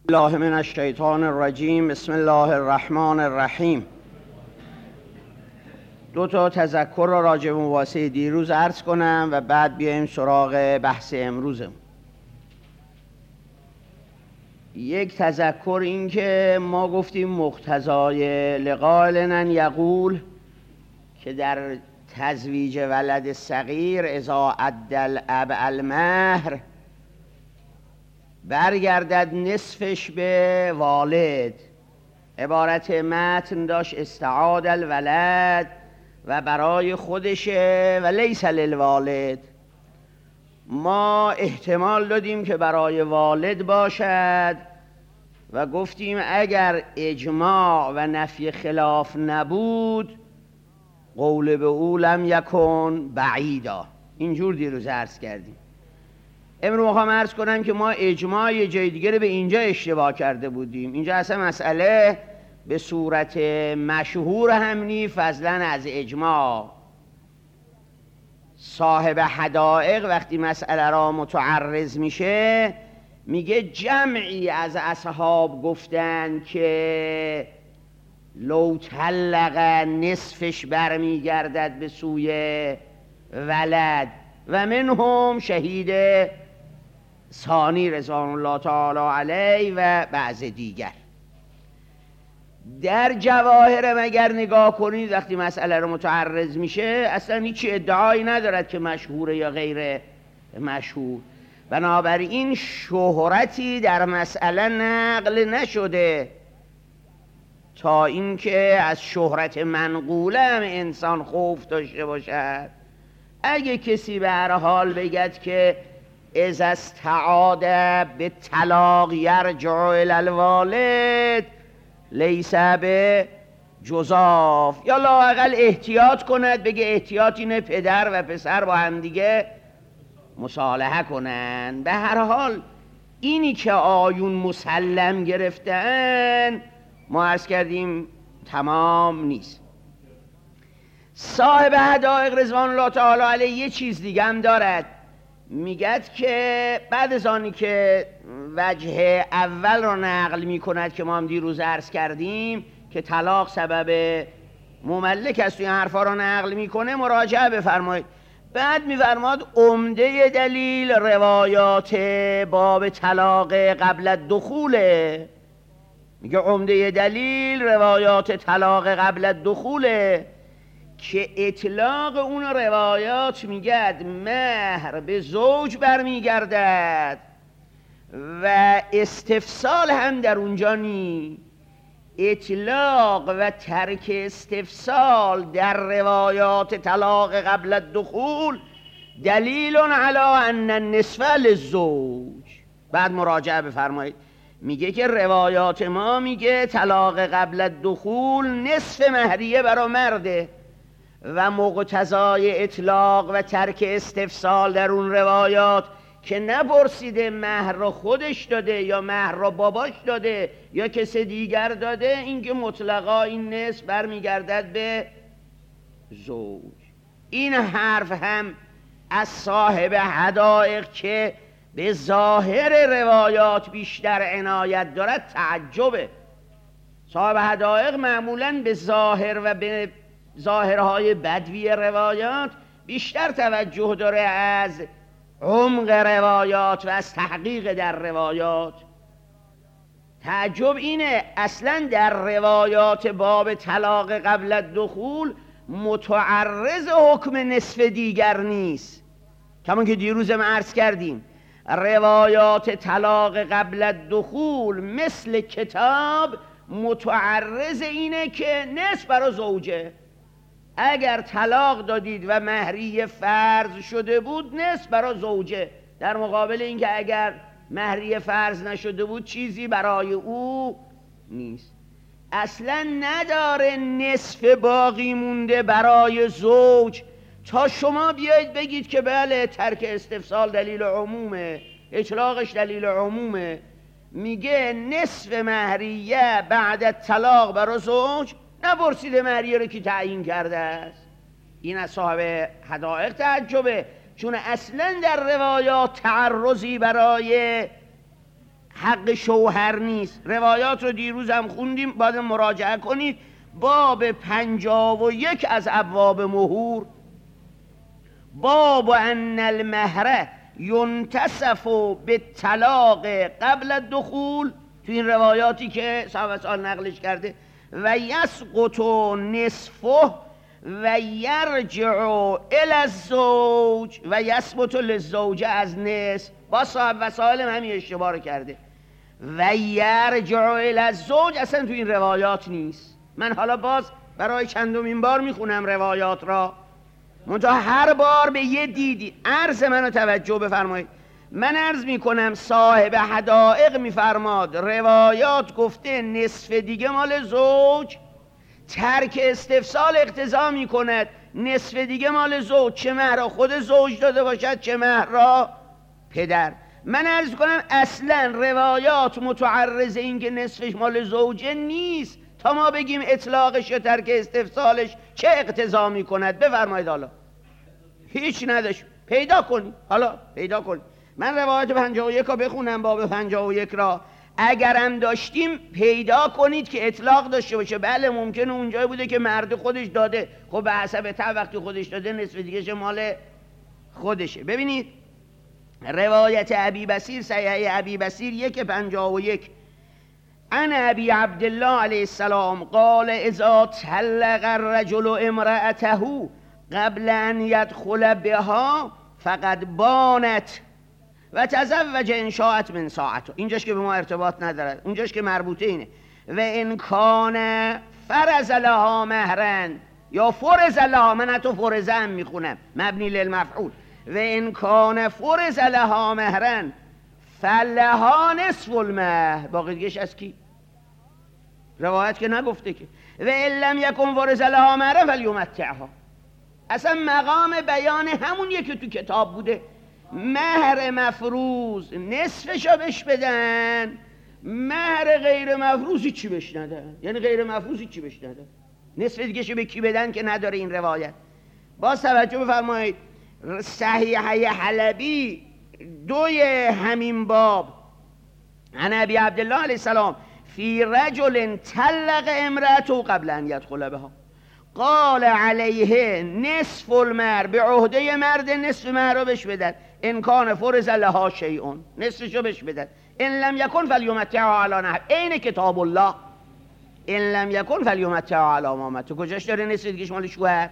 الله من الشیطان الرجیم. بسم الله الرحمن الرحیم. دو تا تذکر را راجع به مباحثه دیروز عرض کنم و بعد بیایم سراغ بحث امروزم. یک تذکر این که ما گفتیم مقتضای لقاء لنن یقول که در تزویج ولد صغیر اذا ادى الاب المهر برگردد نصفش به والد. عبارت متن داشت استعاد الولد و برای خودشه و لیس للوالد. ما احتمال دادیم که برای والد باشد و گفتیم اگر اجماع و نفی خلاف نبود قول به او لم یکن بعیدا. اینجور دیروز عرض کردیم. امروز میخوام عرض کنم که ما اجماع یه جای دیگه رو به اینجا اشتباه کرده بودیم. اینجا اصلا مسئله به صورت مشهور هم نی، فضلا از اجماع. صاحب حدائق وقتی مسئله را متعرض میشه میگه جمعی از اصحاب گفتن که لو طلق نصفش برمیگردد به سوی ولد و منهم شهید ثانی رضوان الله تعالی علیه و بعض دیگر. در جواهر اگر نگاه کنید وقتی مسئله رو متعرض میشه اصلا هیچ ادعایی ندارد که مشهوره یا غیر مشهور. بنابراین شهرتی در مسئله نقل نشده تا اینکه از شهرت منقوله هم انسان خوف داشته باشد. اگه کسی به هر حال بگد که اذا استعاد به طلاق یرجع الی الوالد لیس به جزاف، یا لااقل احتیاط کند، بگه احتیاط اینه پدر و پسر با هم دیگه مصالحه کنن. به هر حال اینی که آیون مسلم گرفتن ما عرض کردیم تمام نیست. صاحب حدائق رضوان الله تعالی علیه یه چیز دیگه هم دارد، میگد که بعد از آنی که وجه اول رو نقل میکند که ما هم دیروز عرض کردیم که طلاق سبب مملک است، این حرفا رو نقل میکنه، مراجعه بفرمایید. بعد میفرماد عمده دلیل روایات باب طلاق قبل الدخوله. میگه عمده دلیل روایات طلاق قبل الدخوله که اطلاق اون روایات میگد مهر به زوج برمیگردد و استفسال هم در اونجا نی. اطلاق و ترک استفسال در روایات طلاق قبل الدخول دلیل علی ان النصف للزوج. بعد مراجعه بفرمایید، میگه که روایات ما میگه طلاق قبل الدخول نصف مهریه برای مرده و مقتضای اطلاق و ترک استفسال در اون روایات که نپرسیده مهر را خودش داده یا مهر را باباش داده یا کسی دیگر داده، اینکه مطلقا این نصف برمیگردد به زوج. این حرف هم از صاحب حدائق که به ظاهر روایات بیشتر عنایت دارد تعجبه. صاحب حدائق معمولاً به ظاهر و به ظاهرهای بدوی روایات بیشتر توجه داره از عمق روایات و از تحقیق در روایات. تعجب اینه اصلا در روایات باب طلاق قبل الدخول متعرض حکم نصف دیگر نیست. کمان که دیروز ما عرض کردیم روایات طلاق قبل الدخول مثل کتاب متعرض اینه که نصف برای زوجه. اگر طلاق دادید و مهریه فرض شده بود نصف برای زوجه، در مقابل اینکه اگر مهریه فرض نشده بود چیزی برای او نیست. اصلا نداره نصف باقی مونده برای زوج تا شما بیایید بگید که بله ترک استفسال دلیل عمومه، اطلاقش دلیل عمومه. میگه نصف مهریه بعد طلاق برای زوج، نپرسیده مهریه رو کی تعیین کرده است. این از صاحب حدائق تعجبه، چون اصلا در روایات تعرضی برای حق شوهر نیست. روایات رو دیروز هم خوندیم، باید مراجعه کنید. باب 51 از ابواب مهور، باب ان المهر ینتصف بالطلاق قبل الدخول، تو این روایاتی که صاحب سؤال نقلش کرده، و یسقط نصفه و یرجع الی الزوج و یثبت للزوجه از نصف. با صاحب وسائل همین اشتباه رو کرده. و یرجع الی الزوج اصلا تو این روایات نیست. من حالا باز برای چندمین بار میخونم روایات را، منتها هر بار به یه دیدی. عرض منو توجه بفرمایید. من عرض میکنم صاحب حدائق میفرماد روایات گفته نصف دیگه مال زوج، ترک استفسال اقتضا میکند نصف دیگه مال زوج، چه مهر را خود زوج داده باشد چه مهر را پدر. من عرض کنم اصلا روایات متعرض این که نصفش مال زوجه نیست تا ما بگیم اطلاقش یا ترک استفسالش چه اقتضا میکند. بفرمایید. حالا هیچ نداشت، پیدا کنی. حالا پیدا کنی. من روایت 51 را بخونم، باب 51 را اگرم داشتیم پیدا کنید که اطلاق داشته باشه. بله ممکنه اونجایی بوده که مرد خودش داده، خب به حسب وقتی خودش داده نصف دیگهش مال خودشه. ببینید روایت ابی بصیر، صحیح ابی بصیر 1:51، عن ابی عبدالله علیه السلام قال اذا طلق الرجل امرأته قبل ان يدخل بها فقد بانت و تزوج ان شاءت من ساعته. اینجاش که به ما ارتباط ندارد، اونجاش که مربوطه اینه. و ان کان فرض لها مهرن یا فرض لها، من حتی فرضه هم میخونم مبنی للمفعول. و ان کان فرض لها مهرن فلها نصف المهر. باقی دیگهش از کی؟ روایت که نگفته که. و ان لم یکن فرض لها مهرن فلیمتعها. اصلا مقام بیان همونیه که تو کتاب بوده. مهر مفروض نصفشو بهش بدن، مهر غیر مفروضی چی بهش ندن. یعنی غیر مفروضی چی بهش ندن، نصف دیگهشو به کی بدن که نداره این روایت. باز توجه بفرمایید صحیحه حلبی 2 همین باب، عن ابی عبدالله علیه السلام فی رجل طلق امرأته قبل ان یدخل بها قال علیه نصف المهر، به عهده مرد نصف مهر رو بهش بدن. ان کان فرض لها شیء، نصفشو بهش بدن. ان لم یکن فلیمتعها علی نحو، عین کتاب الله. ان لم یکن فلیمتعها علی ما مت. تو کجاش داره نصف دیگهش مال شوهر؟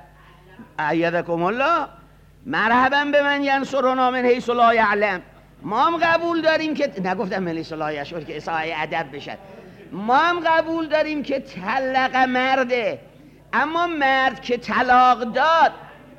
ایدکم الله. مرحبا به من ینصرنا من حیث لا یعلم. ما هم قبول داریم که نگفتم من حیث لا یشعر که اساءه ادب بشد. ما هم قبول داریم که طلق مرده، اما مرد که طلاق داد،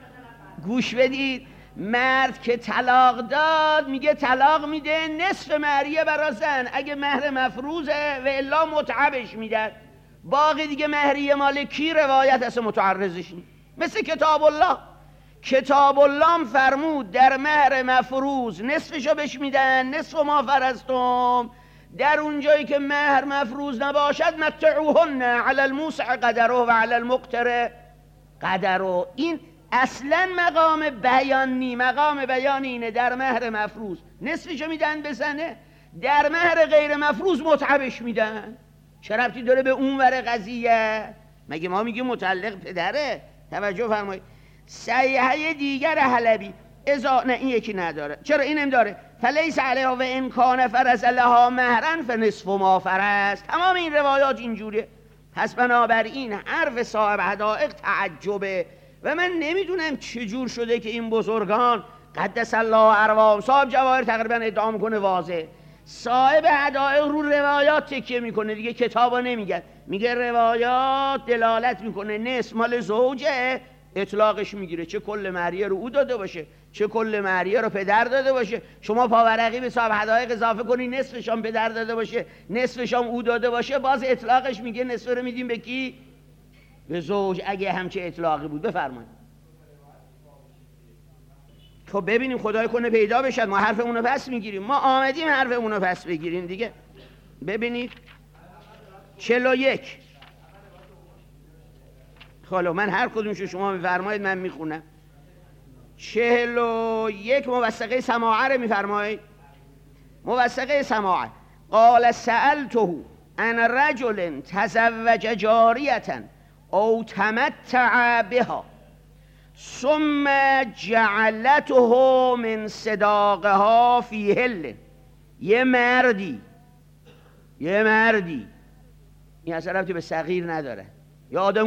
گوش بدید، مرد که طلاق داد میگه طلاق میده نصف مهریه برا زن اگه مهر مفروضه و الا متعبش میدن. باقی دیگه مهریه مال کی؟ روایت اصلا متعرضش نیست. مثل کتاب الله. کتاب الله هم فرمود در مهر مفروض نصفشو بهش میدن، نصف ما فرضتم. در اونجایی که مهر مفروض نباشد متعوهن علی الموسع قدره و علی المقتر قدره. این اصلا مقام بیان نی. مقام بیان اینه در مهر مفروض نصفشو میدن بزنه، در مهر غیر مفروض متعبش میدن. چه ربطی داره به اون ور قضیه؟ مگه ما میگیم متعلق پدره؟ توجه فرمایید. صحیحه دیگر حلبی نه این یکی نداره. چرا اینم داره؟ فلیس علیها و ان کان فرض لها مهرا فنصف ما فرض. تمام این روایات اینجوره. پس بنابراین حرف صاحب حدائق تعجبه و من نمیدونم چجور شده که این بزرگان قدس الله ارواحهم، صاحب جواهر تقریبا ادعا میکنه واضح، صاحب حدائق رو روایات تکیه میکنه دیگه، کتابا نمیگه. میگه روایات دلالت میکنه نصف مال زوجه، اطلاقش میگیره، چه کل مهریه رو او داده باشه چه کل مهریه رو پدر داده باشه. شما پاورقی به صاحب حدائق اضافه کنی نصفش هم پدر داده باشه نصفش هم او داده باشه، باز اطلاقش میگه نصف رو میدیم به کی؟ به زوج، اگه همچه اطلاقی بود. بفرمایید. خب ببینیم خدای کنه پیدا بشد، ما حرفمون رو پس میگیریم. ما آمدیم حرفمون رو پس بگیریم دیگه. ببینید 41. خاله من هر کدومشو شما میفرمایید من میخونم. 41 موثقه سماعه رو میفرمایید. موثقه سماعه قال سألته عن رجل تزوج جاریة او تمتع بها ثم جعلته من صداقها فی حل. یه مردی این اصلا ربطی به صغیر نداره، یه آدم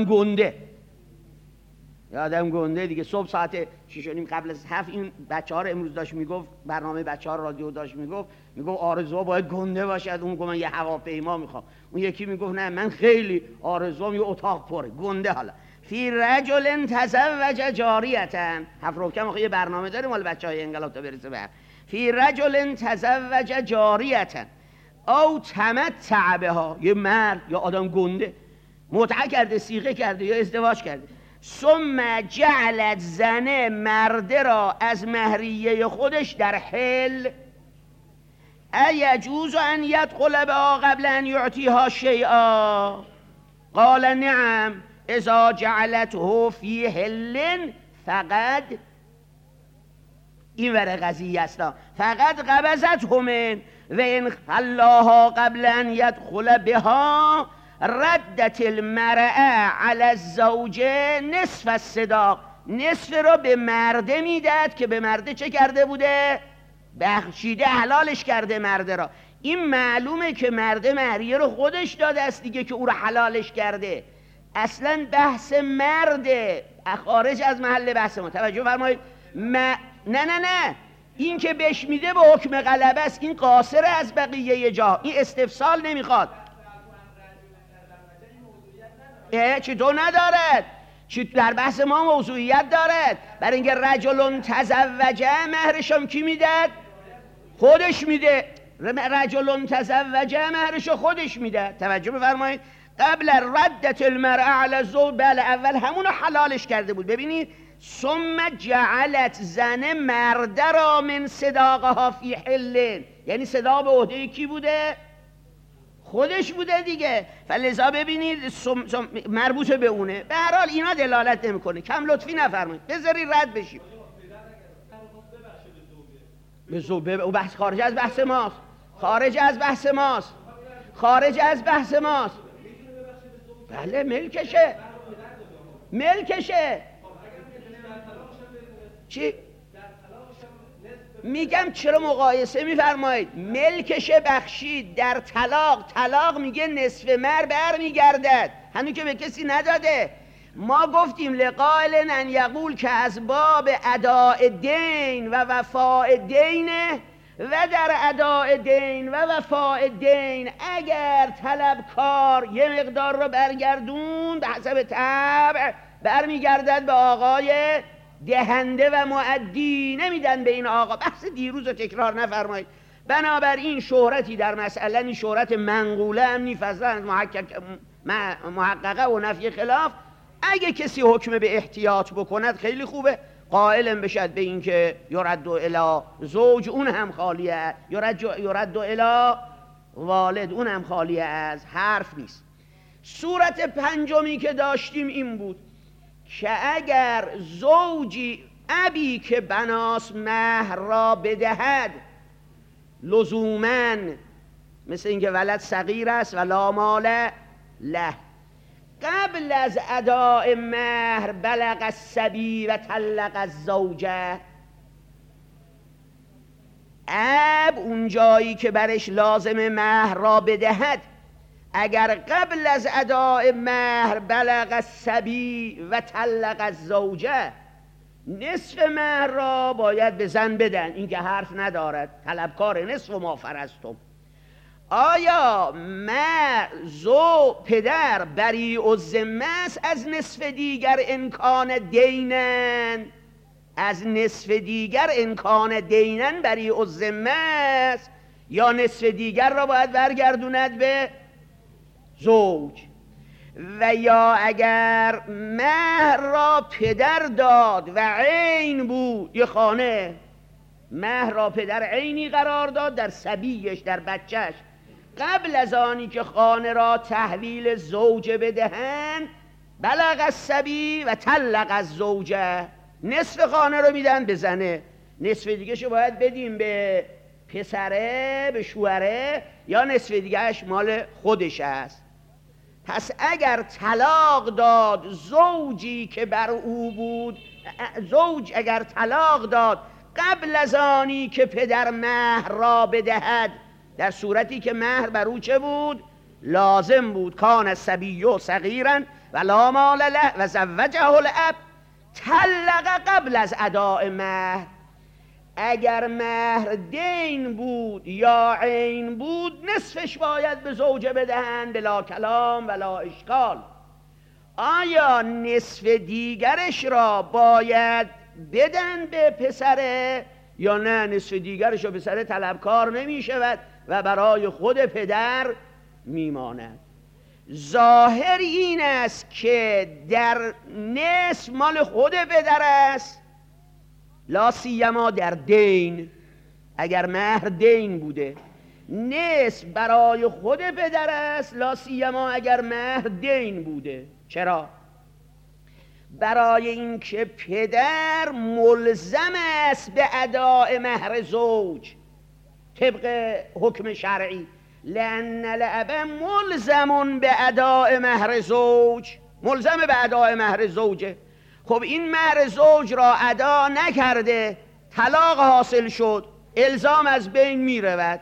گنده دیگه. صبح ساعت 6:30 قبل از 7 این بچه‌ها رو امروز داشت میگفت، برنامه بچه‌ها رادیو داشت میگفت آرزوها باید گنده باشد. اون گفت من یه هواپیما میخوام، اون یکی میگفت نه من خیلی آرزوام یه اتاق پره گنده. حالا فی رجل تزوج جاریة، هفت رکم آخه یه برنامه داریم مال بچه‌های انقلاب تا برسه به فی رجل تزوج جاریة او تمتع بها، یه مرد یا آدم گنده متعه کرده، صیغه کرده یا ازدواج کرده. ثم جعلت زنه مرده را از مهریه خودش در حل. ایجوز ان یدخل بها قبل ان یعطیها شیئا؟ قال نعم اذا جعلته فی حل فقد، این ور قضیه است، فقد قبضته من و ان خلاها قبل ان یدخل بها ردت المرأة علی الزوج نصف الصداق. نصف رو به مرده میداد که به مرده چه کرده بوده؟ بخشیده، حلالش کرده مرده را. این معلومه که مرده مهریه رو خودش داده است دیگه که او رو حلالش کرده. اصلا بحث مرده خارج از محل بحث ما. توجه فرمایید. نه این که بهش میده به حکم غلبه است، این قاصر از بقیه جا، این استفسال نمیخواد. چطور ندارد؟ در بحث ما موضوعیت دارد. برای اینکه رجل تزوجه مهرشم کی میداد؟ خودش میده. رجل تزوجه مهرشو خودش میده. توجه بفرمایید. قبل ردت المرأة علی الزوج، بله اول همونو حلالش کرده بود. ببینید ثم جعلت زن مرده را من صداقها فی حل، یعنی صداق به عهده کی بوده؟ خودش بوده دیگه. فلذا ببینید مربوط به اونه. به هر حال اینا دلالت نمیکنه. کم لطفی نفرمایید، بذاری رد بشیم. به زوبه او بحث خارج از بحث ماست. بله ملکشه. چی؟ میگم چرا مقایسه میفرمایید؟ ملکشه بخشید در طلاق میگه نصف مهر برمیگردد، هنوز که به کسی نداده. ما گفتیم لقائل ان یقول که از باب اداء دین و وفاء دین و در اداء دین و وفاء دین اگر طلبکار یه مقدار رو برگردون به حسب طبع برمیگردد به آقای دهنده و مؤدی، نمیدن به این آقا. بحث دیروز رو تکرار نفرمایید. بنابراین شهرتی در مسئله، این شهرت منقوله هم نی فضلا محققه و نفی خلاف. اگه کسی حکم به احتیاط بکند خیلی خوبه، قائلم بشد به این که یرد الی زوج، اون هم خالیه، یرد الی والد، اون هم خالیه از حرف نیست. صورت پنجمی که داشتیم این بود که اگر زوجی ابی که بناس مهر را بدهد لزوماً، مثل اینکه ولد صغیر است و لا مال له، قبل از اداء مهر بلغ الصبی و طلق الزوجه، اب اون جایی که برش لازم مهر را بدهد اگر قبل از اداء مهر بلغ الصبی و طلق الزوجه، نصف مهر را باید به زن بدن. این که حرف ندارد، طلبکار نصف ما فرستم. آیا پدر بریء الذمه است از نصف دیگر امکان دینن؟ از نصف دیگر امکان دینن بریء الذمه است، یا نصف دیگر را باید برگردوند به زوج؟ و یا اگر مهر را پدر داد و عین بود، یه خانه مهر را پدر عینی قرار داد در صبیش، در بچهش، قبل از آنی که خانه را تحویل زوجه بدهن بلغ الصبی و طلق الزوجه، نصف خانه رو میدن به زنه، نصف دیگه شو باید بدیم به پسره به شوهره یا نصف دیگهش مال خودش است. پس اگر طلاق داد زوجی که بر او بود، زوج اگر طلاق داد قبل از آنی که پدر مهر را بدهد، در صورتی که مهر بر او چه بود؟ لازم بود. کان الصبی صغیرا و لا مال له و زوجه الاب، طلق قبل از اداء مهر. اگر مهر دین بود یا عین بود نصفش باید به زوجه بدهند بلا کلام ولا اشکال. آیا نصف دیگرش را باید بدن به پسره یا نه؟ نصف دیگرش را پسره طلبکار نمی شود و برای خود پدر میماند. ظاهر این است که در نصف مال خود پدر است، لا سیما در دین. اگر مهر دین بوده نصف برای خود پدر است، لا سیما اگر مهر دین بوده. چرا؟ برای اینکه پدر ملزم است به اداء مهر زوج طبق حکم شرعی. لأن الأب ملزم به اداء مهر زوج، ملزم به اداء مهر زوجه. خب این مهر زوج را ادا نکرده، طلاق حاصل شد، الزام از بین می رود.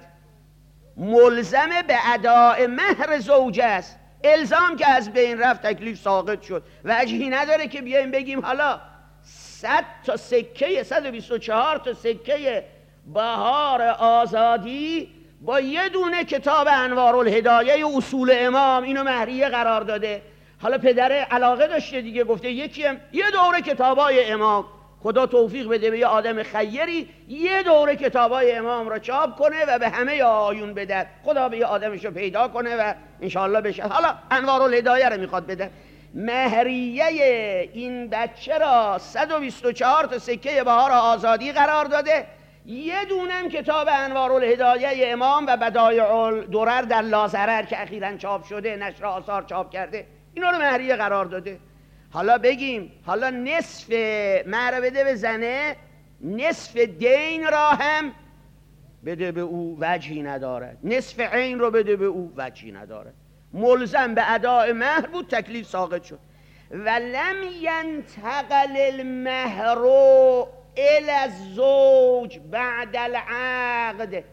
ملزم به اداء مهر زوج است. الزام که از بین رفت تکلیف ساقط شد. وجهی نداره که بیایم بگیم حالا 100 تا سکه 124 تا سکه بهار آزادی با یه دونه کتاب انوارالهدایه اصول امام اینو مهریه قرار داده. حالا پدر علاقه داشته دیگه، گفته یکیم یه دوره کتابای امام، خدا توفیق بده به یه آدم خیری یه دوره کتابای امام را چاپ کنه و به همه آیون بده. خدا به یه آدمشو پیدا کنه و انشاءالله بشه. حالا انوارالهدایه رو میخواد بده. مهریه این بچه را 124 تا سکه بهار آزادی قرار داده. یه دونم کتاب انوارالهدایه امام و بدایع الدرر در لازرر که اخیراً چاپ شده، نشر آثار چاپ کرده، اینا رو مهریه قرار داده. حالا بگیم حالا نصف مهر بده به زنه، نصف دین را هم بده به او، وجهی ندارد. نصف عین رو بده به او، وجهی ندارد. ملزم به اداء مهر بود، تکلیف ساقط شد. ولم ینتقل المهر الی الزوج بعد العقد.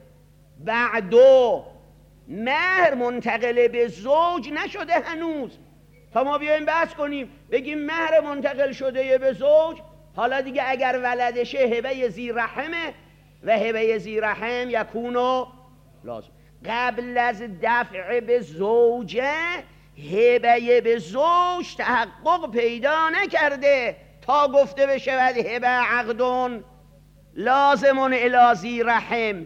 بعدو مهر منتقل به زوج نشده هنوز تا ما بیایم بحث کنیم بگیم مهر منتقل شده به زوج. حالا دیگه اگر ولدشه هبه ذی رحمه و هبه ذی رحم یکونو لازم. قبل از دفع به زوجه هبه به زوج تحقق پیدا نکرده تا گفته بشود هبه عقدون لازمون الی ذی رحم.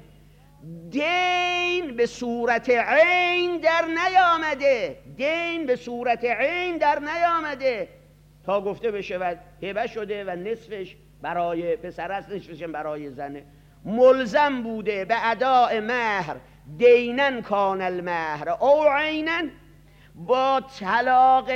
دین به صورت عین در نیامده، دین به صورت عین در نیامده تا گفته بشود هبه شده و نصفش برای پسر است، نصفش برای زنه. ملزم بوده به اداء مهر دینن کان المهر او عینن. با طلاق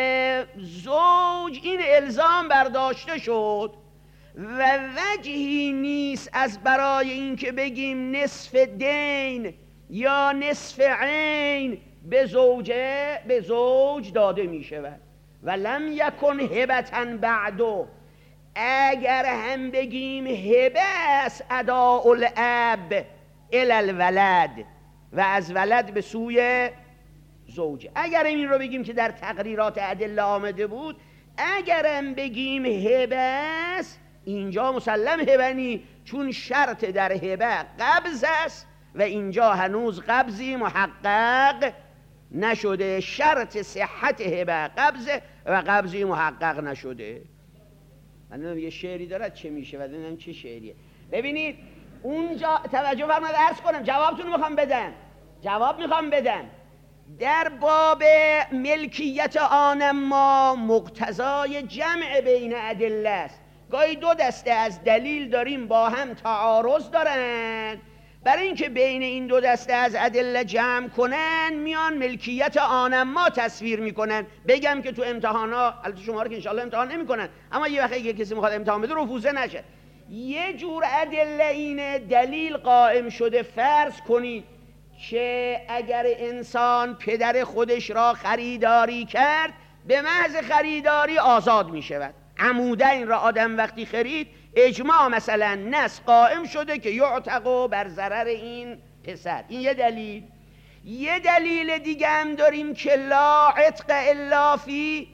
زوج این الزام برداشته شد و وجهی نیست از برای اینکه بگیم نصف دین یا نصف عین به زوج داده می شود. و لم یکن هبتن بعدو. اگر هم بگیم هبه است اداء الاب الی الولد و از ولد به سوی زوجه. اگر این رو بگیم که در تقریرات ادله آمده بود، اگرم بگیم هبه است اینجا مسلم هبه نی، چون شرط در هبه قبض است و اینجا هنوز قبضی محقق نشده. شرط صحت هبه قبض و قبضی محقق نشده. من نمیدونم یه شعری دارد چه میشه و نمیدونم چه شعریه. ببینید اونجا توجه فرمایید، عرض کنم جوابتون میخوام بدم. در باب ملکیت آن ما مقتضای جمع بین ادله است. گاهی دو دسته از دلیل داریم با هم تعارض دارن، برای اینکه بین این دو دسته از ادله جمع کنن میان ملکیت آن ما تصویر میکنن. بگم که تو امتحانا، البته شما رو که انشالله امتحان نمیکنن، اما یه وقتی کسی میخواد امتحان بده رفوزه نشه. یه جور ادله اینه، دلیل قائم شده فرض کنید که اگر انسان پدر خودش را خریداری کرد به محض خریداری آزاد می شود. عموده این را آدم وقتی خرید اجماع مثلا نص قائم شده که یعتق بر ضرر این پسر. این یه دلیل. یه دلیل دیگه هم داریم که لا عتق الا فی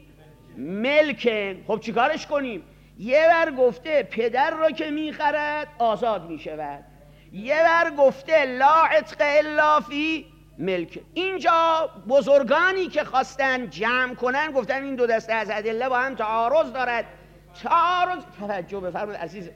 ملکن. خب چیکارش کنیم؟ یه بر گفته پدر را که میخرد آزاد میشود، یه بر گفته لا عتق الا فی ملک. اینجا بزرگانی که خواستن جمع کنن گفتن این دو دسته از ادله با هم تعارض دارد. تعارض، توجه بفرمایید عزیز،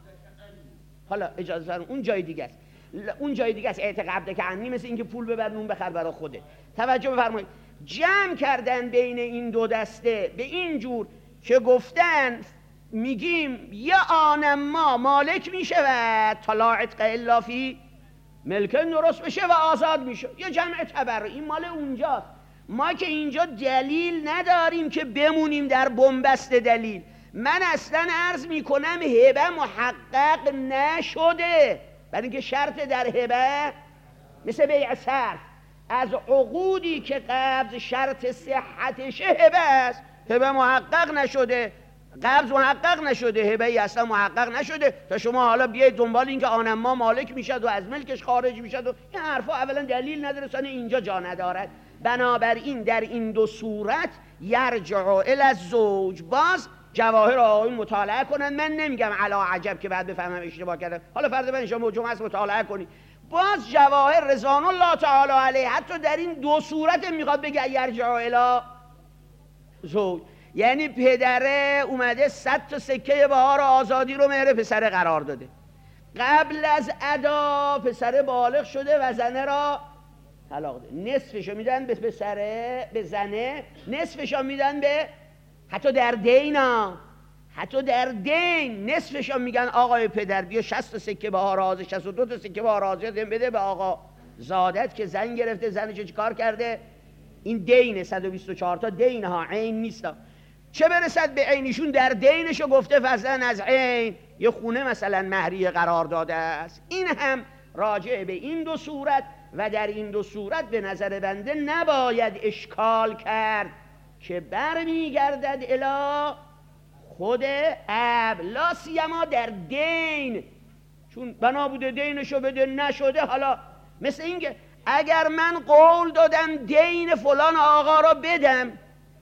حالا اجازه فرمایید اون جای دیگه است، اون جای دیگه است. اعتقاد که عنی مثل اینکه پول ببر نون بخر برای خوده. توجه بفرمایید، جمع کردن بین این دو دسته به این جور که گفتن میگیم یه آن ما مالک میشود تا لا عتق الا فی ملکن درست بشه و آزاد میشه. یه جمع تبر، این مال اونجاست. ما که اینجا دلیل نداریم که بمونیم در بنبست دلیل. من اصلا عرض میکنم هبه محقق نشده، برای اینکه شرط در هبه مثل بیع صرف، از عقودی که قبض شرط صحتش هبه است، هبه محقق نشده، قبض محقق نشده، هبه اصلا محقق نشده تا شما حالا بیاید دنبال این که آن ما مالک میشد و از ملکش خارج میشد و این حرفا اولا دلیل نداره، ثانیا اینجا جا ندارد. بنابراین در این دو صورت یرجع الی الزوج. باز جواهر آقایون مطالعه کنن، من نمیگم علا عجب که بعد بفهمم اشتباه کردم، حالا فردا ان شاءالله جمعه است مطالعه کنید. باز جواهر رضوان الله تعالی علیه حتی در این دو صورت میخواد بگه یرجع الی زوج، یعنی پدره اومده 100 تا سکه بهار آزادی رو مهر پسر قرار داده، قبل از ادا پسر بالغ شده و زنه را طلاق ده، نصفشو میدن به پسره، به زنه، نصفشو میدن به، حتی در دینا، حتی در دین نصفشو میگن آقای پدر بیا 60 تا سکه بهار آزادی، 62 تا سکه بهار آزادی بده به آقا زادت که زن گرفته، زنشو چیکار کرده؟ این دین 124 تا دین ها، عین نیست. چه برسد به عینشون در دینشو گفته فضلا از عین یه خونه مثلا مهریه قرار داده است. این هم راجع به این دو صورت و در این دو صورت به نظر بنده نباید اشکال کرد که برمیگردد الی خود اب، لا سیما در دین، چون بنا بوده دینشو بده نشده. حالا مثل اینکه اگر من قول دادم دین فلان آقا را بدم،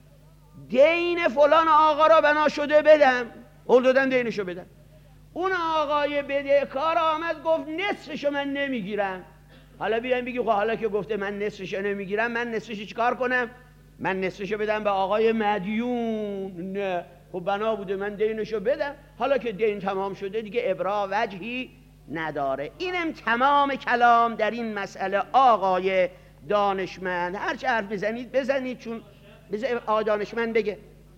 دین فلان آقا را بنا شده بدم، قول دادم دینشو بدم، اون آقای بدهکار آمد گفت نصفشو من نمیگیرم، حالا بیایم بگی خب حالا که گفته من نصفشو نمیگیرم من نصفشو چیکار کنم؟ من نصفشو بدم به آقای مدیون؟ نه، خب بنا بوده من دینشو بدم، حالا که دین تمام شده دیگه ابرا وجهی نداره. اینم تمام کلام در این مسئله. آقای دانشمند هر چه حرف بزنید چون آقای دانشمند بگه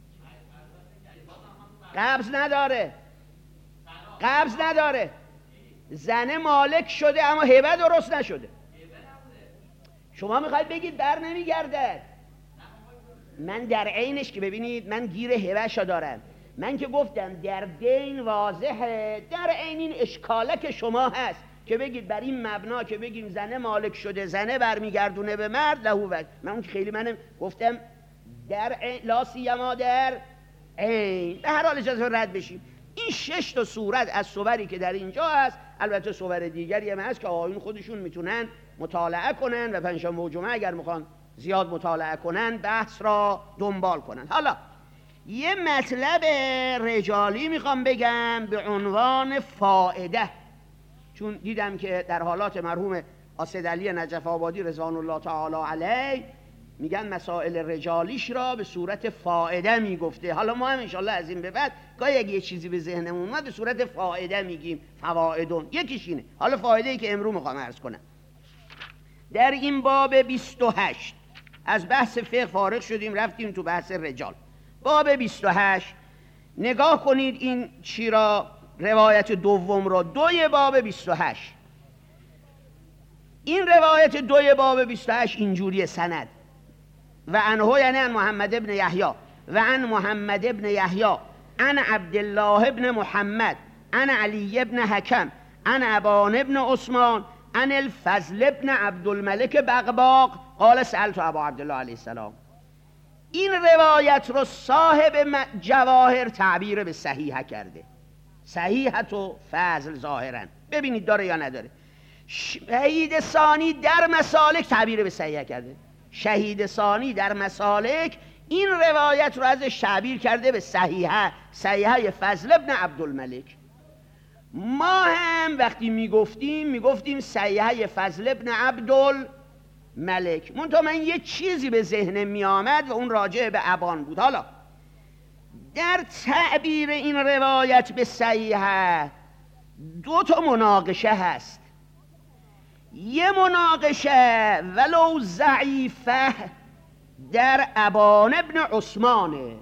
قبض نداره، قبض نداره، زنه مالک شده اما هبه درست نشده. شما میخواید بگید بر نمیگردد. من در عینش که ببینید من گیر هبه‌شو دارم، من که گفتم در دین واضحه، در عین این اشکاله که شما هست که بگید بر این مبنا که بگیم زنه مالک شده زنه برمیگردونه به مرد لهو وجه. من اون خیلی منم گفتم در لا سیما در عین. به هر حال اجازه رد بشیم. این 6 تا صورت از صوری که در اینجا هست، البته صور دیگری هم هست که آقایون خودشون میتونن مطالعه کنن و پنجشنبه و جمعه اگر میخوان زیاد مطالعه کنن بحث را دنبال کنن. حالا یه مطلب رجالی میخوام بگم به عنوان فائده، چون دیدم که در حالات مرحوم آصدعلی نجف آبادی رضوان الله تعالی علیه میگن مسائل رجالیش را به صورت فائده میگفته. حالا ما هم انشالله از این به بعد گاهی اگه یه چیزی به ذهنمون اومد به صورت فائده میگیم، فوائدون. یکیش اینه. حالا فائده‌ای که امروز میخوام عرض کنم در این باب 28 از بحث فقه فارغ شدیم رفتیم تو بحث رجال. باب 28 نگاه کنید این چی را، روایت دوم را، دوی باب 28. این روایت دوی باب 28 اینجوری سند و عنه یعنی عن محمد ابن یحیی و عن محمد ابن یحیی عن عبدالله ابن محمد عن علی بن حکم عن ابان بن عثمان عن الفضل بن عبدالملک بغباق قال سألت ابا عبدالله علیه السلام. این روایت رو صاحب جواهر تعبیر به صحیحه کرده، صحیحت و فضل ظاهرا. ببینید داره یا نداره. شهید ثانی در مسالک تعبیر به صحیحه کرده. شهید ثانی در مسالک این روایت رو ازش تعبیر کرده به صحیحه، صحیحه فضل ابن عبدالملک. ما هم وقتی میگفتیم صحیحه فضل ابن عبدالملک. منتها من یه چیزی به ذهنم میآمد و اون راجع به ابان بود. حالا در تعبیر این روایت به صحیحه دو تا مناقشه هست. یه مناقشه ولو ضعیفه در ابان ابن عثمانه.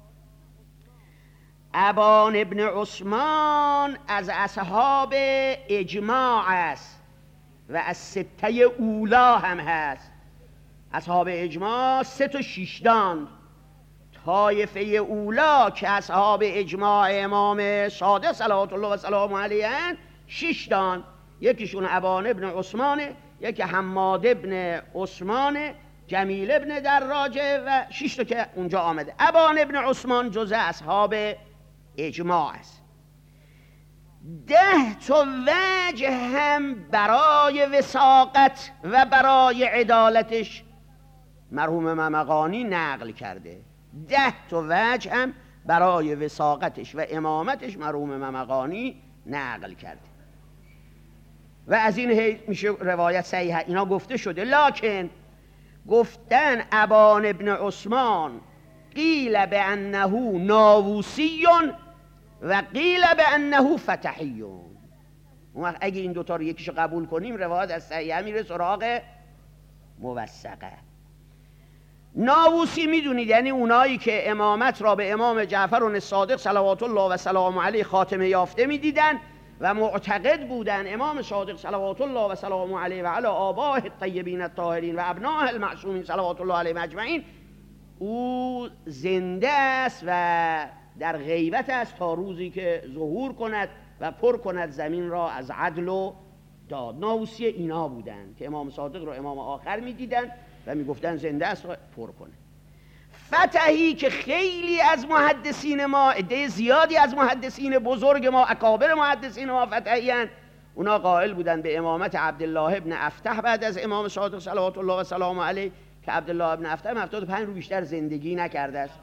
ابان ابن عثمان از اصحاب اجماع است و از سته اولا هم هست. اصحاب اجماع 3 تا 6 داند. طایفه اولا که اصحاب اجماع امام صادق صلوات الله و سلامه علیه 6 داند. یکیشون ابان ابن عثمانه، یکی حماد ابن عثمانه، جمیل ابن دراجه و 6 تا که اونجا آمده. ابان ابن عثمان جزء اصحاب اجماع است. 10 تا وجه هم برای وثاقت و برای عدالتش مرحوم ممقانی نقل کرده. 10 تا وجه هم برای وثاقتش و امامتش مرحوم ممقانی نقل کرده و از این حیث میشه روایت صحیحه. اینا گفته شده، لکن گفتن ابان ابن عثمان قیل بانه ناووسی و قیل بانه فتحی. اون وقت اگه این دوتا رو یکیشو قبول کنیم روایت از صحیحه میره سراغ موثقه. ناووسی میدونید یعنی اونایی که امامت را به امام جعفر الصادق صلوات الله و سلامه علیه خاتمه یافته میدیدن و معتقد بودن امام صادق صلوات الله و سلامه علیه و علی آبائه الطیبین الطاهرین و ابنائه المعصومین صلوات الله علیهم اجمعین او زنده است و در غیبت است تا روزی که ظهور کند و پر کند زمین را از عدل و داد. ناووسی اینا بودن که امام صادق رو امام آخر میدیدن و میگفتن زنده است را پر کنه. فتحی که خیلی از محدثین ما، عده زیادی از محدثین بزرگ ما، اکابر محدثین ما فتحیان، اونا قائل بودن به امامت عبدالله ابن افتح بعد از امام صادق صلوات الله و سلامه علیه که عبدالله ابن افتح 75 رو بیشتر زندگی نکرده است.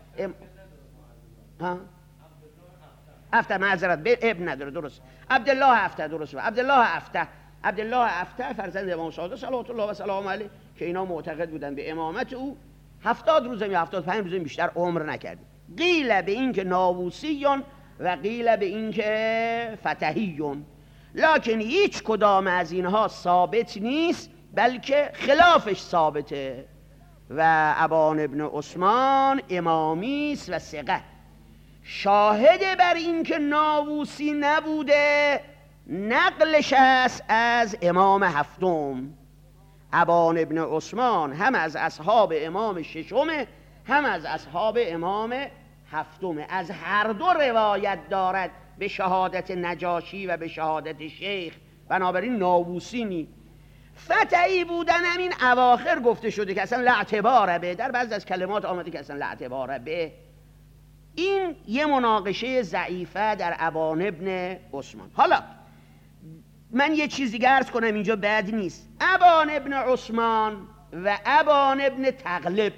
افتح معذرت به ابن نداره، درست. عبدالله افتح، درست. عبدالله افتح فرزند امام صادق صلوات الله و سلامه علیه که اینا معتقد بودن به امامت او 70 روز یا 75 روز بیشتر عمر نکرد. قیل به این که ناووسیون و قیل به این که فتحیون، لکن هیچ کدام از اینها ثابت نیست بلکه خلافش ثابته و ابان ابن عثمان امامی است و ثقه. شاهد بر این که ناووسی نبوده نقلش است از امام هفتم. ابان ابن عثمان هم از اصحاب امام ششمه هم از اصحاب امام هفتمه. از هر دو روایت دارد به شهادت نجاشی و به شهادت شیخ، بنابراین ناووسی نی. فتحی بودن همین اواخر گفته شده که اصلا لا اعتبار به، در بعض از کلمات آمده که اصلا لا اعتبار به. این یه مناقشه ضعیفه در ابان ابن عثمان. حالا من یه چیزی عرض کنم اینجا بد نیست. ابان ابن عثمان و ابان ابن تغلب،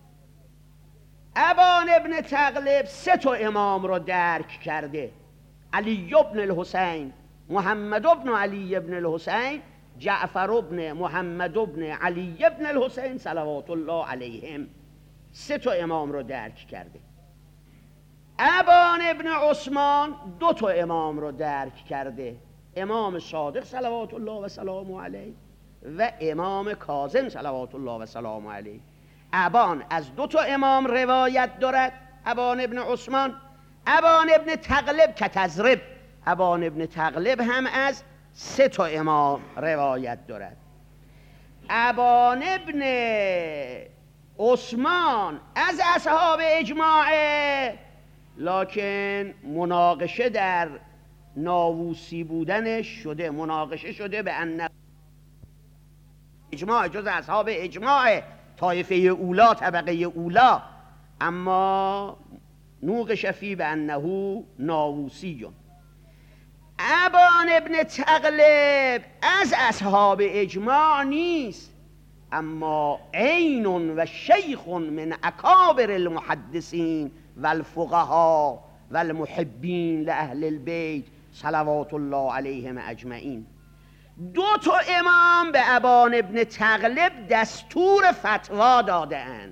ابان ابن تغلب 3 تا امام رو درک کرده: علی ابن الحسین، محمد ابن علی ابن الحسین، جعفر ابن محمد ابن علی ابن الحسین صلوات الله علیهم. 3 تا امام رو درک کرده. ابان ابن عثمان 2 تا امام رو درک کرده: امام صادق صلوات الله و سلامه علیه و امام کاظم صلوات الله و سلامه علیه. ابان از 2 تا امام روایت دارد، ابان ابن عثمان. ابان ابن تغلب که تضرب، ابان ابن تغلب هم از 3 تا امام روایت دارد. ابان ابن عثمان از اصحاب اجماعه، لکن مناقشه در ناووسی بودنش شده، مناقشه شده به ان اجماع، جز اصحاب اجماع طایفه اولا، طبقه اولا، اما نوقش فی به انه ناووسی. ابان ابن تغلب از اصحاب اجماع نیست، اما عین و شیخ من اکابر المحدثین و الفقها و المحبین لأهل البیت صلوات الله علیهم اجمعین. دو تا امام به ابان ابن تغلب دستور فتوا داده اند،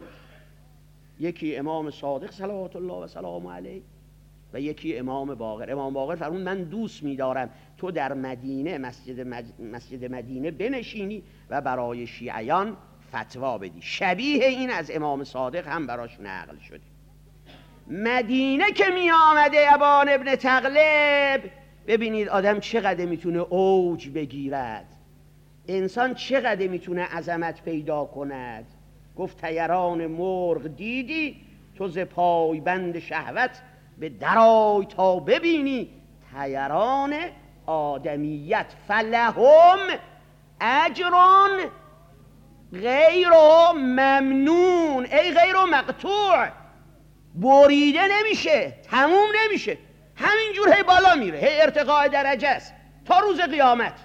یکی امام صادق صلوات الله و سلام علیه و یکی امام باقر. امام باقر فرمود من دوست می‌دارم تو در مدینه مسجد مدینه بنشینی و برای شیعیان فتوا بدی. شبیه این از امام صادق هم براش نقل شده. مدینه که می آمده ابان ابن تغلب، ببینید آدم چقدر میتونه اوج بگیرد، انسان چقدر میتونه عظمت پیدا کند. گفت تیران مرغ دیدی تو ز پای بند شهوت به درای تا ببینی تیران آدمیت، فلهم اجرون غیر ممنون ای غیر مقطوع، بریده نمیشه، تموم نمیشه، همینجور هی بالا میره، هی ارتقاء درجه است تا روز قیامت.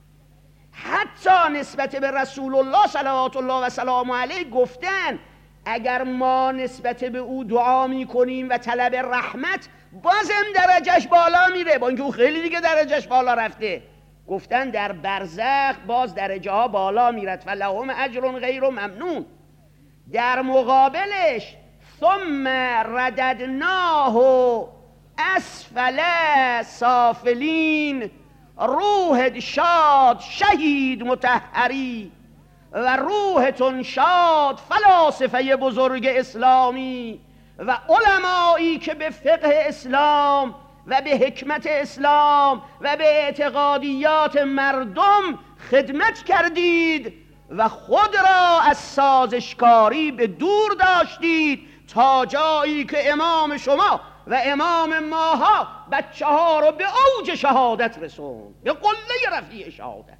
حتی نسبت به رسول الله صلوات الله و سلام علیه گفتن اگر ما نسبت به او دعا میکنیم و طلب رحمت بازم درجهش بالا میره، با اینکه او خیلی دیگه درجهش بالا رفته. گفتن در برزخ باز درجه ها بالا میرد، فلهم اجر غیر ممنون. در مقابلش ثم رددناه اسفل سافلین، روح شاد شهید مطهری و روحتون شاد فلاسفه بزرگ اسلامی و علمایی که به فقه اسلام و به حکمت اسلام و به اعتقادیات مردم خدمت کردید و خود را از سازشکاری به دور داشتید تا جایی که امام شما و امام ماها بچه ها رو به اوج شهادت رسوند، به قله رفیع شهادت،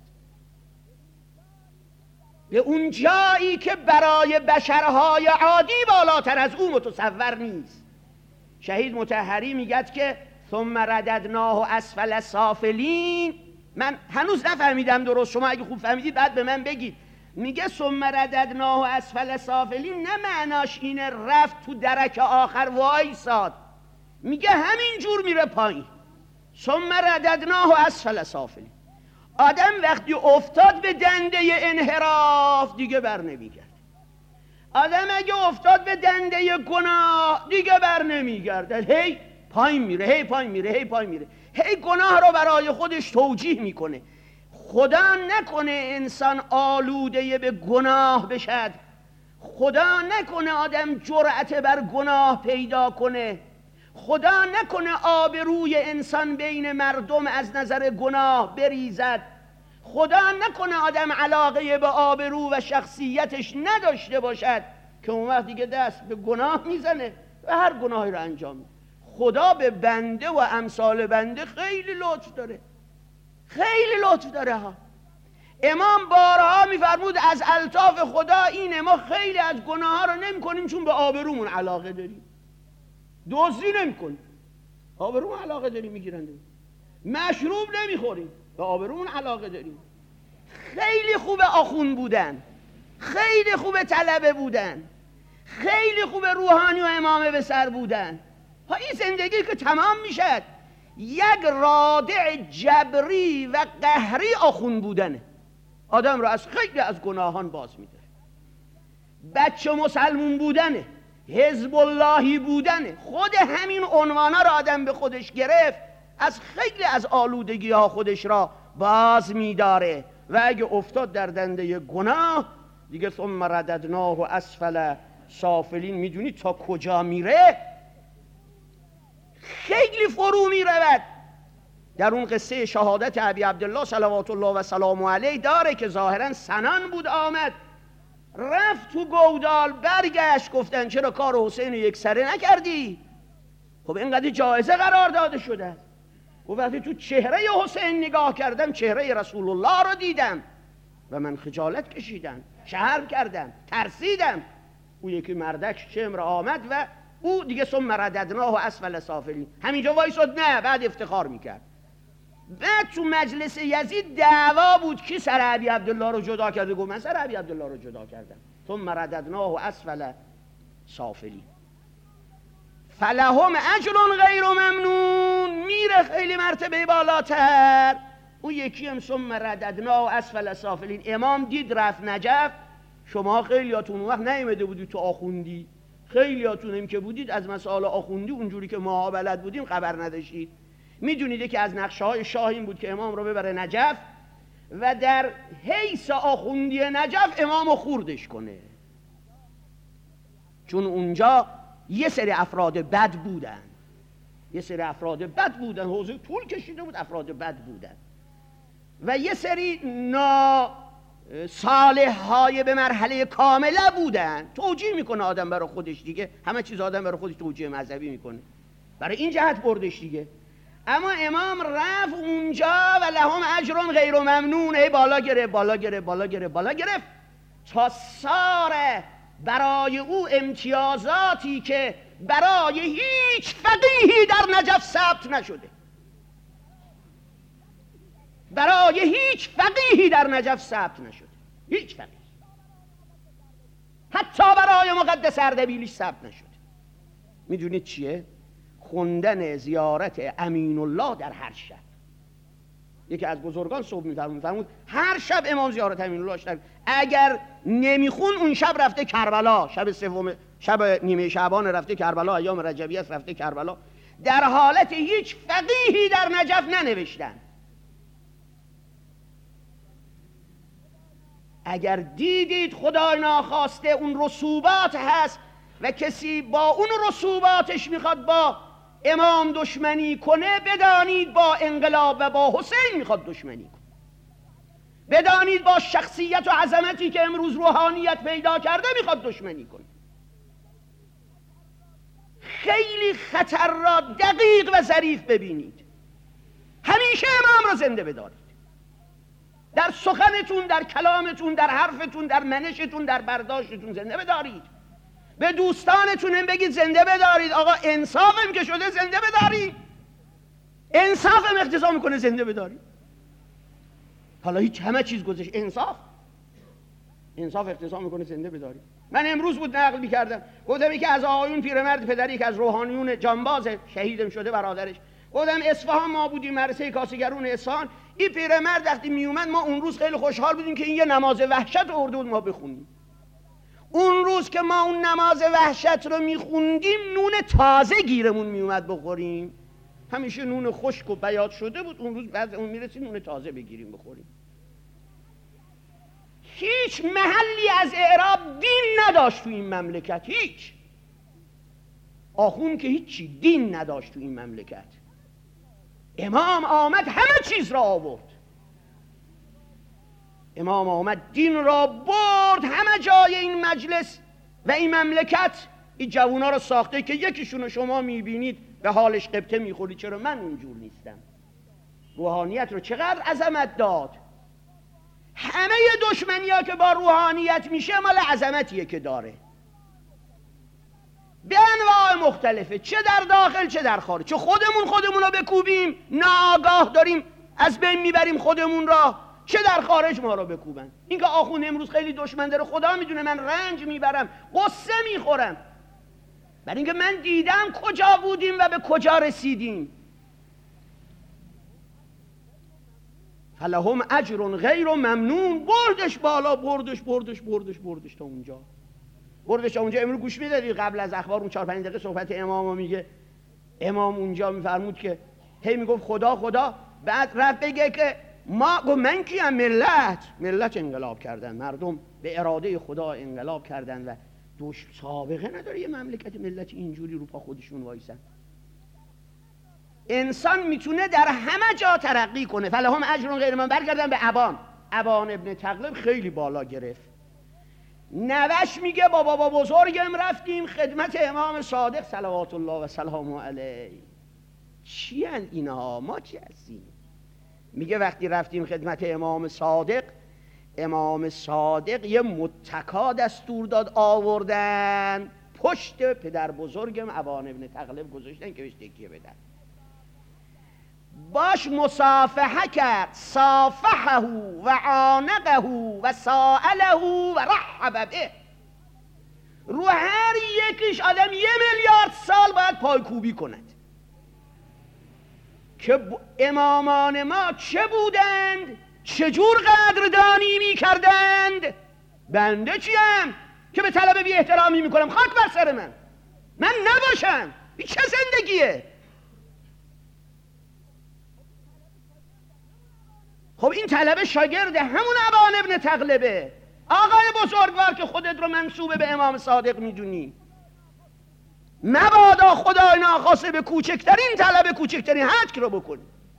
به اون جایی که برای بشرهای عادی بالاتر از او متصور نیست. شهید مطهری میگد که ثم رددناه اسفل سافلین. من هنوز نفهمیدم درست، شما اگه خوب فهمیدید بعد به من بگید. میگه ثم رددناه اسفل سافلین نه معناش اینه رفت تو درک آخر وایساد، میگه همین جور میره پایین. ثم رددناه اسفل سافلین، آدم وقتی افتاد به دنده انحراف دیگه بر نمیگرد. آدم اگه افتاد به دنده گناه دیگه بر نمیگرد، هی پایین میره، هی پایین میره، هی پایین میره، هی گناه رو برای خودش توجیه میکنه. خدا نکنه انسان آلوده به گناه بشد، خدا نکنه آدم جرأت بر گناه پیدا کنه، خدا نکنه آبروی انسان بین مردم از نظر گناه بریزد، خدا نکنه آدم علاقه به آبرو و شخصیتش نداشته باشد که اون وقت دیگه دست به گناه میزنه و هر گناهی رو انجام میده. خدا به بنده و امثال بنده خیلی لطف داره، خیلی لطف داره ها. امام بارها میفرمود از الطاف خدا اینه ما خیلی از گناه ها رو نمی کنیم چون به آبرومون علاقه داریم. دزدی نمی کنیم، آبرومون علاقه داریم میگیرنده. مشروب نمی خوریم، به آبرومون علاقه داریم. خیلی خوبه آخون بودن، خیلی خوبه طلبه بودن، خیلی خوبه روحانی و امامه به سر بودن. ها این زندگی که تمام میشد یک رادع جبری و قهری آخون بودنه، آدم رو از خیلی از گناهان باز میده. بچه مسلمون بودنه، حزب اللهی بودنه، خود همین عنوانا رو آدم به خودش گرفت از خیلی از آلودگی ها خودش را باز میداره. و اگه افتاد در دنده گناه دیگه ثم رددناه و اسفل سافلین، میدونی تا کجا میره؟ خیلی فرو میرود. در اون قصه شهادت ابی عبدالله صلوات الله و سلام علیه داره که ظاهرا سنان بود، آمد رفت تو گودال، برگشت گفتن چرا کار حسین یک سره نکردی؟ خب اینقدر جایزه قرار داده شده. و وقتی تو چهره حسین نگاه کردم چهره رسول الله رو دیدم و من خجالت کشیدم، شرم کردم، ترسیدم. او یکی مردک شمر آمد و او دیگه ثم رددناه اسفل سافلین، همینجا وایساد، نه بعد افتخار میکرد. بعد تو مجلس یزید دعوا بود کی سر ابی عبدالله رو جدا کرده، گفت من سر ابی عبدالله رو جدا کردم. ثم رددناه اسفل سافلین فلهم اجر غیر ممنون، میره خیلی مرتبه بالاتر. اون یکی هم ثم رددناه اسفل سافلین، امام دید رفت نجف. شما خیلیاتون اون وقت نیامده بودید تو آخوندی، خیلیاتون هم که بودید از مسائل آخوندی اونجوری که ما بلد بودیم خبر نداشتید. میدونید که از نقشه های شاه این بود که امام رو ببره نجف و در حیث آخوندی نجف امام رو خوردش کنه، چون اونجا یه سری افراد بد بودن، یه سری افراد بد بودن، حوزه طول کشیده بود، افراد بد بودن و یه سری صالح های به مرحله کامله بودن. توجیه میکنه آدم برای خودش دیگه، همه چیز آدم برای خودش توجیه مذهبی میکنه، برای این جهت بردش دیگه. اما امام رفت اونجا و لهم اجر غیر ممنون، هی بالا گرفت بالا گرفت بالا گرفت بالا گرفت تا سار برای او امتیازاتی که برای هیچ فقیهی در نجف ثبت نشده، برای هیچ فقیهی در نجف ثبت نشده، هیچ فقیه، حتی برای مقدس اردبیلیش ثبت نشده. میدونید چیه؟ خوندن زیارت امین الله در هر شب. یکی از بزرگان صبح میفرمود هر شب امام زیارت امین الله شب، اگر نمیخون اون شب رفته کربلا، شب سوم، شب نیمه شعبان رفته کربلا، ایام رجبیه است رفته کربلا. در حالت هیچ فقیهی در نجف ننوشتن. اگر دیدید خدای ناخواسته اون رسوبات هست و کسی با اون رسوباتش میخواد با امام دشمنی کنه، بدانید با انقلاب و با حسین میخواد دشمنی کنه. بدانید با شخصیت و عظمتی که امروز روحانیت پیدا کرده میخواد دشمنی کنه. خیلی خطر را دقیق و ظریف ببینید. همیشه امام را زنده بدارید، در سخنتون، در کلامتون، در حرفتون، در منشتون، در برداشتتون زنده بدارید. به دوستانتون هم بگید زنده بدارید. آقا انصافم که شده زنده بدارید، انصافم اقتضا میکنه زنده بدارید. حالا هیچ همه چیز گذشت، انصاف اقتضا میکنه زنده بدارید. من امروز بود نقل میکردم، گفتم یکی از آقایون پیرمرد پدری که از روحانیون جانباز شهیدم شده برادرش، گفتم اصفهان ما بودیم، مدرسه کاسگرون اصفهان. این پیرمرد وقتی میومد ما اون روز خیلی خوشحال بودیم که این یه نماز وحشت آورده بود ما بخونیم. اون روز که ما اون نماز وحشت رو میخوندیم نون تازه گیرمون میومد بخوریم. همیشه نون خشک و بیات شده بود، اون روز بعد اون میرسیم نون تازه بگیریم بخوریم. هیچ محلی از اعراب دین نداشت تو این مملکت، هیچ آخون که هیچی دین نداشت تو این مملکت. امام آمد همه چیز را آورد، امام آمد دین را برد همه جای این مجلس و این مملکت. این جوونا را ساخته که یکیشونو شما میبینید به حالش قبطه میخوری. چرا من اونجور نیستم؟ روحانیت رو چقدر عظمت داد. همه دشمنی ها که با روحانیت میشه مال عظمتیه که داره، به انواع مختلفه، چه در داخل چه در خارج. چه خودمون رو بکوبیم ناآگاه داریم از بین میبریم خودمون را، چه در خارج ما را بکوبن. این که آخون امروز خیلی دشمن داره، خدا میدونه من رنج میبرم، قصه میخورم، برای اینکه من دیدم کجا بودیم و به کجا رسیدیم. فلهم اجر غیر ممنون، بردش بالا، بردش تا اونجا، بردش تا اونجا. امروز گوش میدادید قبل از اخبار اون 4-5 دقیقه صحبت امامو میگه. امام اونجا میفرمود که هی میگفت خدا، بعد رفت بگه که من کیم؟ ملت انقلاب کردن، مردم به اراده خدا انقلاب کردن و سابقه نداره یه مملکت ملت اینجوری رو پا خودشون وایسن. انسان میتونه در همه جا ترقی کنه. فلهم اجر غیر ممنون. برگردن به ابان ابن تغلب، خیلی بالا گرفت. نوش میگه بابا بزرگم رفتیم خدمت امام صادق صلوات الله و سلامه علیه، چی هن اینها؟ ما چی هستیم؟ میگه وقتی رفتیم خدمت امام صادق، امام صادق یه متکا دستور داد آوردن پشت پدر بزرگم ابان ابن تغلب گذاشتن که بهش تکیه بدن. باش مصافحه کرد، صافحه و عانقه و سائله و رحب به. رو هر یکیش آدم 1 میلیارد سال باید پایکوبی کند که امامان ما چه بودند، چجور قدردانی می کردند. بنده چیم که به طلب بی احترامی می کنم؟ خاک بر سر من نباشم. این چه زندگیه؟ خب این طلب شاگرده همون ابان ابن تغلبه، آقای بزرگوار که خودت رو منسوب به امام صادق میدونی. مبادا خدای ناخواسته به کوچکترین طلب کوچکترین حج رو بکنی.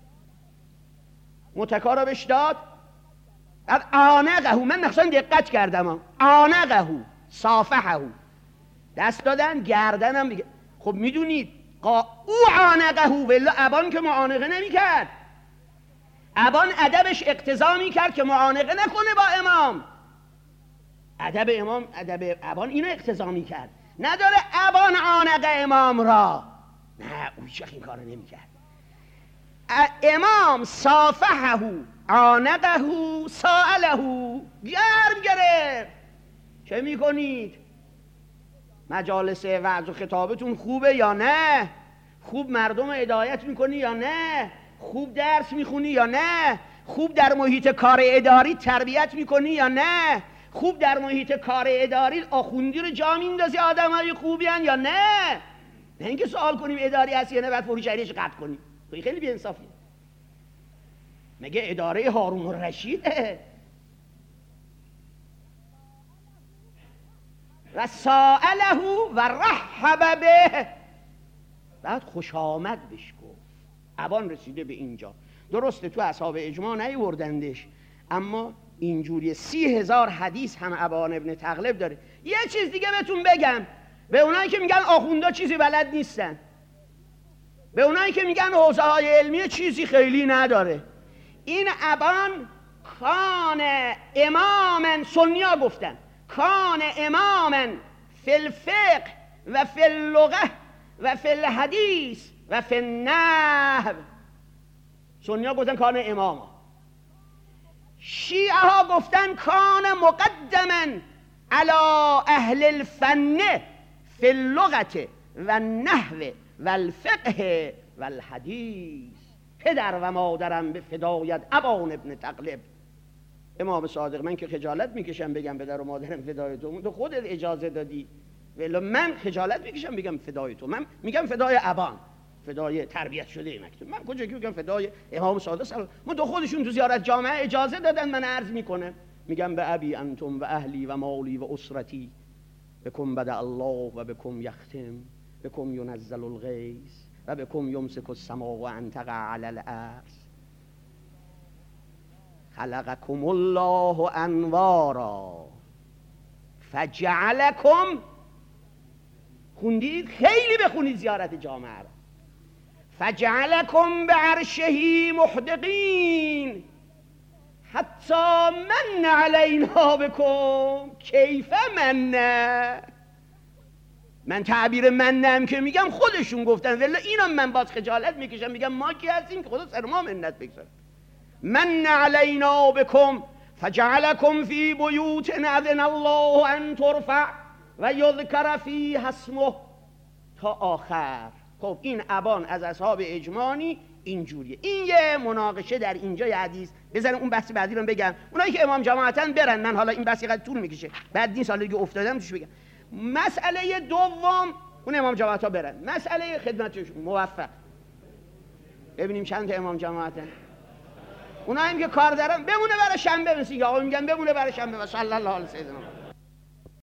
متکا رو بهش داد. آنقه، من نقصا دقت کردم، آنقه صافحه، دست دادن گردنم بگه. خب میدونید او آنقه ولی ابان که معانقه نمی کرد. ابان ادبش اقتضا می کرد که معانقه نکنه با امام. ادب ابان اینو اقتضا می کرد. نداره ابان آنقه امام را، نه او هیچ این کارو نمی کرد. امام صافحه عانقه سائله، گرم گرفت. چه میکنید؟ مجالس وعظ و خطابتون خوبه یا نه؟ خوب مردم هدایت میکنی یا نه؟ خوب درس میخونی یا نه؟ خوب در محیط کار اداری تربیت میکنی یا نه؟ خوب در محیط کار اداری آخوندی رو جا میندازی آدمای خوبی هن یا نه؟ نه اینکه سوال کنیم اداری هست یا نه بعد فروشریش قطع کنیم. خیلی بی‌انصافیه. مگه اداره هارون الرشیده؟ و سائله و رحب به، بعد خوش آمد بهش گفت. ابان رسیده به اینجا. درسته تو اصحاب اجماع نیوردندش، اما اینجوری 30,000 حدیث هم ابان ابن تغلب داره. یه چیز دیگه بهتون بگم، به اونایی که میگن آخوندا چیزی بلد نیستن، به اونایی که میگن حوزه های علمی چیزی خیلی نداره، این ابان کان امامن، سنیا گفتن کان امامن فی الفقه و فی اللغه و فی الحدیث و فی النحو. سنیا گفتن کان اماما، شیعه ها گفتن کان مقدما علی اهل الفن فی اللغه و النحو و الفقه و الحدیث. پدر و مادرم به فدایت ابان ابن تغلب. امام صادق من که خجالت میکشم بگم پدر و مادرم فدای تو خودت اجازه دادی، ولی من خجالت میکشم بگم فدای تو. من میگم فدای ابان، فدای تربیت شده مکتوب. من کجا که بگم فدای امام صادق؟ من تو خودشون تو زیارت جامعه اجازه دادن من عرض میکنم، میگم به ابی انتم و اهلی و مالی و اسرتی بکم بدا الله و بکم یختم بکم ینزل الغیث و بکم یمسک السماء و انتقع علی الارض خلقکم الله انوارا فجعلکم. خوندید؟ خیلی بخونید زیارت جامعه را. فجعلکم بعرشه محدقین حتی من علینا بکم. کیف من؟ من تعبیر منم که میگم خودشون گفتن، ولی اینم من باز خجالت میکشم میگم ما کی هستیم که خدا سر ما منت بگذاره. من علینا بکم فجعلکم فی بیوت اذن الله ان ترفع و یذکر فیها اسمه تا آخر. خب این ابان از اصحاب اجماعی اینجوریه. این یه مناقشه در اینجا یه حدیث. بذارم اون بحث بعدی رو بگم. اونایی که امام جماعتن برن، من حالا این بحث قد طول میکشه، بعد این سالی که افتادم توش بگم. مسئله دوم اون امام جماعتا برن. مسئله خدمتش موفق. ببینیم چند تا امام جماعتن. اونایی که کار دارن بمونه برای شنبه، مثل آقا میگن بمونه برای شنبه. و صلی الله علیه و سلم.